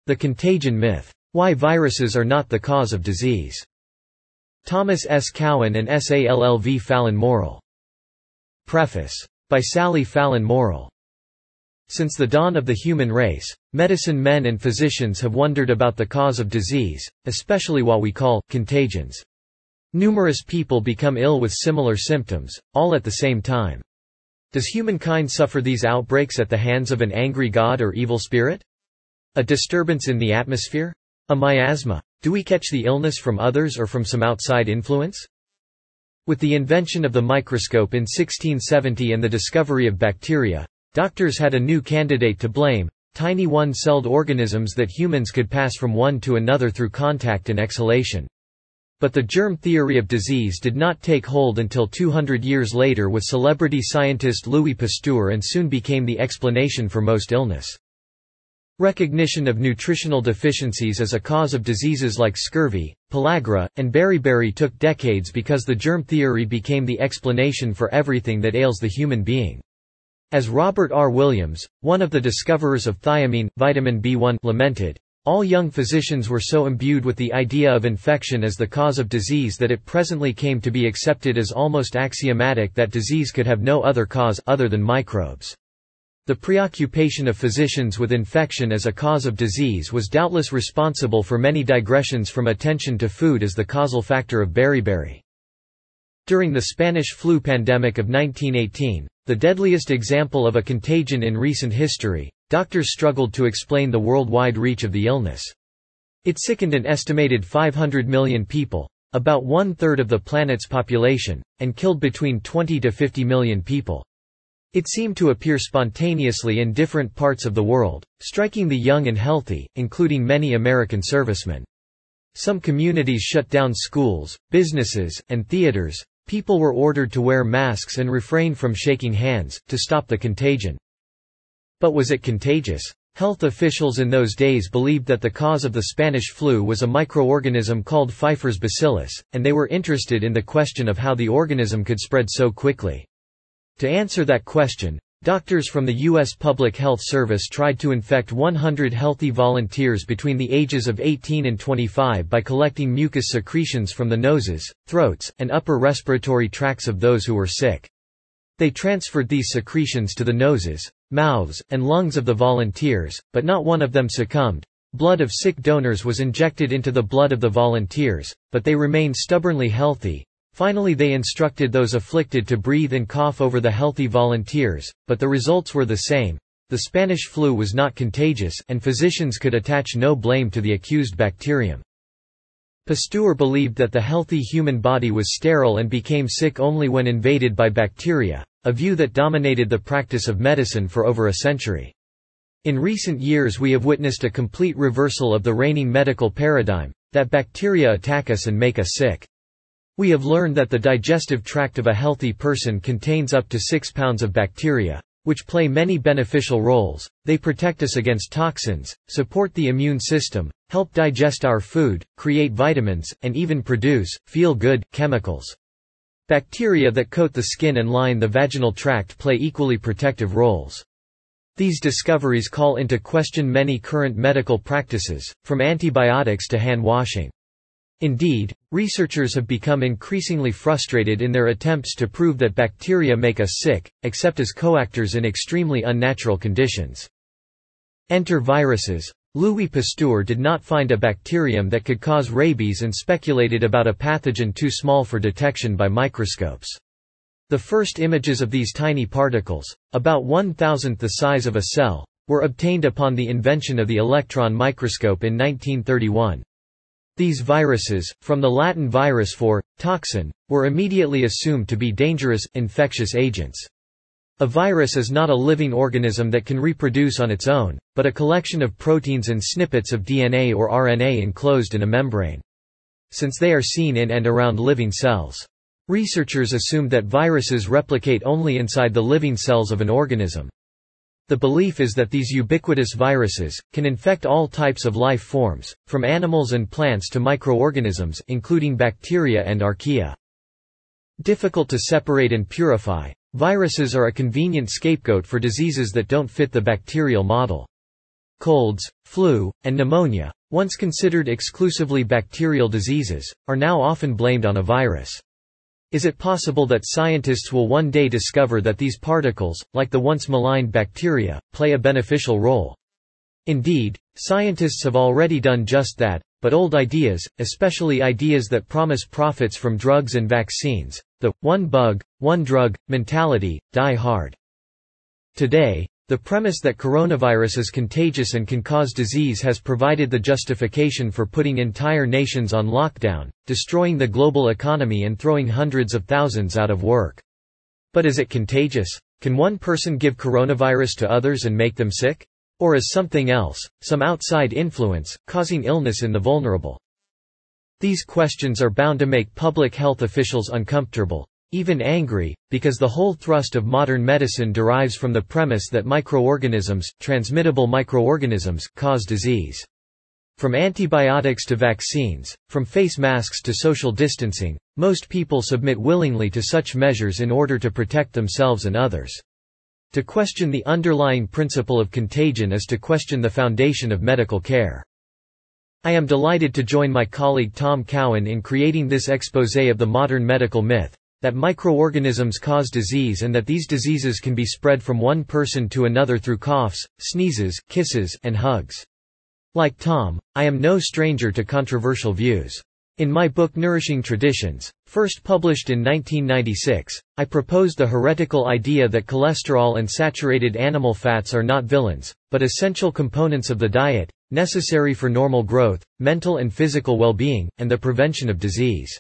The contagion myth. Why viruses are not the cause of disease. Thomas S. Cowan and Sallv Fallon Morrill. Preface. By Sally Fallon Morrill. Since the dawn of the human race, medicine men and physicians have wondered about the cause of disease, especially what we call contagions. Numerous people become ill with similar symptoms, all at the same time. Does humankind suffer these outbreaks at the hands of an angry god or evil spirit? A disturbance in the atmosphere? A miasma? Do we catch the illness from others or from some outside influence? With the invention of the microscope in 1670 and the discovery of bacteria, doctors had a new candidate to blame: tiny one-celled organisms that humans could pass from one to another through contact and exhalation. But the germ theory of disease did not take hold until 200 years later with celebrity scientist Louis Pasteur, and soon became the explanation for most illness. Recognition of nutritional deficiencies as a cause of diseases like scurvy, pellagra, and beriberi took decades because the germ theory became the explanation for everything that ails the human being. As Robert R. Williams, one of the discoverers of thiamine, vitamin B1, lamented, all young physicians were so imbued with the idea of infection as the cause of disease that it presently came to be accepted as almost axiomatic that disease could have no other cause other than microbes. The preoccupation of physicians with infection as a cause of disease was doubtless responsible for many digressions from attention to food as the causal factor of beriberi. During the Spanish flu pandemic of 1918, the deadliest example of a contagion in recent history, doctors struggled to explain the worldwide reach of the illness. It sickened an estimated 500 million people, about one-third of the planet's population, and killed between 20 to 50 million people. It seemed to appear spontaneously in different parts of the world, striking the young and healthy, including many American servicemen. Some communities shut down schools, businesses, and theaters. People were ordered to wear masks and refrain from shaking hands, to stop the contagion. But was it contagious? Health officials in those days believed that the cause of the Spanish flu was a microorganism called Pfeiffer's bacillus, and they were interested in the question of how the organism could spread so quickly. To answer that question, doctors from the U.S. Public Health Service tried to infect 100 healthy volunteers between the ages of 18 and 25 by collecting mucus secretions from the noses, throats, and upper respiratory tracts of those who were sick. They transferred these secretions to the noses, mouths, and lungs of the volunteers, but not one of them succumbed. Blood of sick donors was injected into the blood of the volunteers, but they remained stubbornly healthy. Finally, they instructed those afflicted to breathe and cough over the healthy volunteers, but the results were the same. The Spanish flu was not contagious, and physicians could attach no blame to the accused bacterium. Pasteur believed that the healthy human body was sterile and became sick only when invaded by bacteria, a view that dominated the practice of medicine for over a century. In recent years we have witnessed a complete reversal of the reigning medical paradigm, that bacteria attack us and make us sick. We have learned that the digestive tract of a healthy person contains up to 6 pounds of bacteria, which play many beneficial roles. They protect us against toxins, support the immune system, help digest our food, create vitamins, and even produce feel-good chemicals. Bacteria that coat the skin and line the vaginal tract play equally protective roles. These discoveries call into question many current medical practices, from antibiotics to hand washing. Indeed, researchers have become increasingly frustrated in their attempts to prove that bacteria make us sick, except as coactors in extremely unnatural conditions. Enter viruses. Louis Pasteur did not find a bacterium that could cause rabies and speculated about a pathogen too small for detection by microscopes. The first images of these tiny particles, about 1/1000th the size of a cell, were obtained upon the invention of the electron microscope in 1931. These viruses, from the Latin virus for toxin, were immediately assumed to be dangerous, infectious agents. A virus is not a living organism that can reproduce on its own, but a collection of proteins and snippets of DNA or RNA enclosed in a membrane. Since they are seen in and around living cells, researchers assumed that viruses replicate only inside the living cells of an organism. The belief is that these ubiquitous viruses can infect all types of life forms, from animals and plants to microorganisms, including bacteria and archaea. Difficult to separate and purify, viruses are a convenient scapegoat for diseases that don't fit the bacterial model. colds, flu, and pneumonia, once considered exclusively bacterial diseases, are now often blamed on a virus. Is it possible that scientists will one day discover that these particles, like the once maligned bacteria, play a beneficial role? Indeed, scientists have already done just that, but old ideas, especially ideas that promise profits from drugs and vaccines, the one bug, one drug mentality, die hard. Today, the premise that coronavirus is contagious and can cause disease has provided the justification for putting entire nations on lockdown, destroying the global economy and throwing hundreds of thousands out of work. But is it contagious? Can one person give coronavirus to others and make them sick? Or is something else, some outside influence, causing illness in the vulnerable? These questions are bound to make public health officials uncomfortable, even angry, because the whole thrust of modern medicine derives from the premise that microorganisms, transmittable microorganisms, cause disease. From antibiotics to vaccines, from face masks to social distancing, most people submit willingly to such measures in order to protect themselves and others. To question the underlying principle of contagion is to question the foundation of medical care. I am delighted to join my colleague Tom Cowan in creating this exposé of the modern medical myth, that microorganisms cause disease and that these diseases can be spread from one person to another through coughs, sneezes, kisses, and hugs. Like Tom, I am no stranger to controversial views. In my book Nourishing Traditions, first published in 1996, I proposed the heretical idea that cholesterol and saturated animal fats are not villains, but essential components of the diet, necessary for normal growth, mental and physical well-being, and the prevention of disease.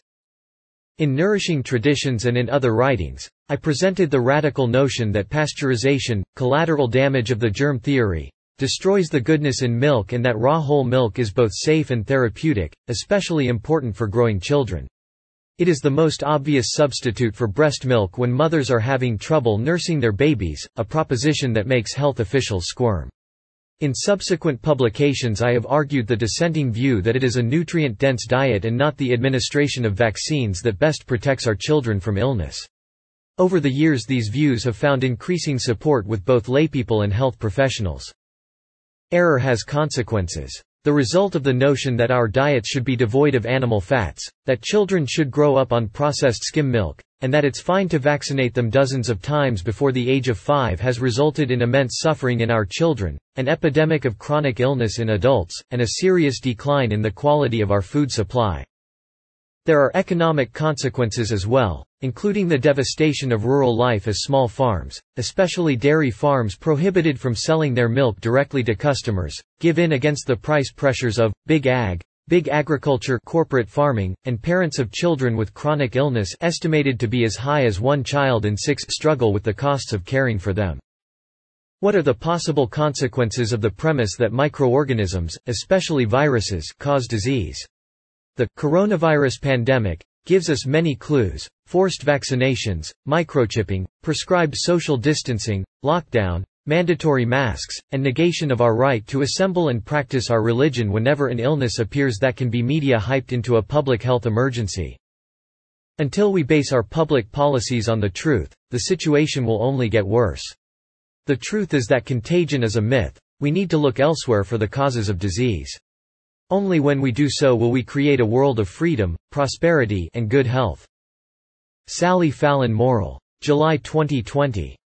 In Nourishing Traditions and in other writings, I presented the radical notion that pasteurization, collateral damage of the germ theory, destroys the goodness in milk and that raw whole milk is both safe and therapeutic, especially important for growing children. It is the most obvious substitute for breast milk when mothers are having trouble nursing their babies, a proposition that makes health officials squirm. In subsequent publications I have argued the dissenting view that it is a nutrient-dense diet and not the administration of vaccines that best protects our children from illness. Over the years these views have found increasing support with both laypeople and health professionals. Error has consequences. The result of the notion that our diets should be devoid of animal fats, that children should grow up on processed skim milk, and that it's fine to vaccinate them dozens of times before the age of 5 has resulted in immense suffering in our children, an epidemic of chronic illness in adults, and a serious decline in the quality of our food supply. There are economic consequences as well, including the devastation of rural life as small farms, especially dairy farms prohibited from selling their milk directly to customers, give in against the price pressures of big ag, big agriculture, corporate farming, and parents of children with chronic illness estimated to be as high as 1 child in 6 struggle with the costs of caring for them. What are the possible consequences of the premise that microorganisms, especially viruses, cause disease? The coronavirus pandemic gives us many clues: forced vaccinations, microchipping, prescribed social distancing, lockdown, mandatory masks, and negation of our right to assemble and practice our religion whenever an illness appears that can be media hyped into a public health emergency. Until we base our public policies on the truth, the situation will only get worse. The truth is that contagion is a myth. We need to look elsewhere for the causes of disease. Only when we do so will we create a world of freedom, prosperity, and good health. Sally Fallon Morrill. July 2020.